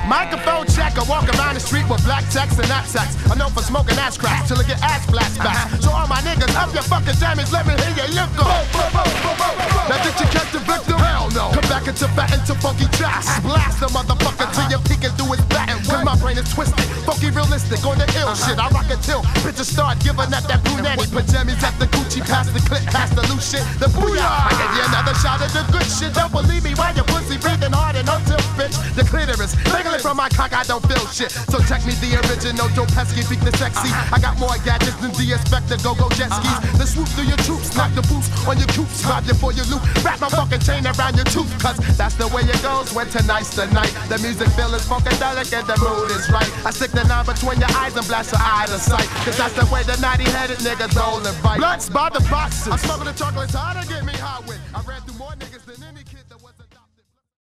Microphone check, I walk around the street with black text and knapsacks. I know for smoking ass crack till I get ass flashbacks. So all my niggas, up your fucking jammies, let me hear you lift up. Now did you catch the victim? Hell no. Come back into fat into funky tracks. Blast the motherfucker till you're peeking through his back. Cause my brain is twisted, funky realistic on the ill shit. I rock it till bitches start giving up that brunette. Pajamas at the Gucci, past the clip, past the loose shit. The booyah, I give you another shot of the good shit. Don't believe me while your pussy breathing hard and until bitch. The clitoris, wiggling from my cock, I don't feel shit. So check me the original, Joe Pesky, beat the sexy. I got more gadgets than the Inspector, go jet skis. The swoop through your troops, knock the boots on your coops, rob you for your loot. Wrap my fucking chain around your tooth, cause that's the way it goes when tonight's the night. The music feel is funkadelic and the mood is right. I stick the knife between your eyes and blast your eye to sight. Cause that's the way the naughty-headed niggas roll and fight. Blunts by the boxes. I'm smoking the chocolates hard to get me hot with. I ran through more niggas than any kid.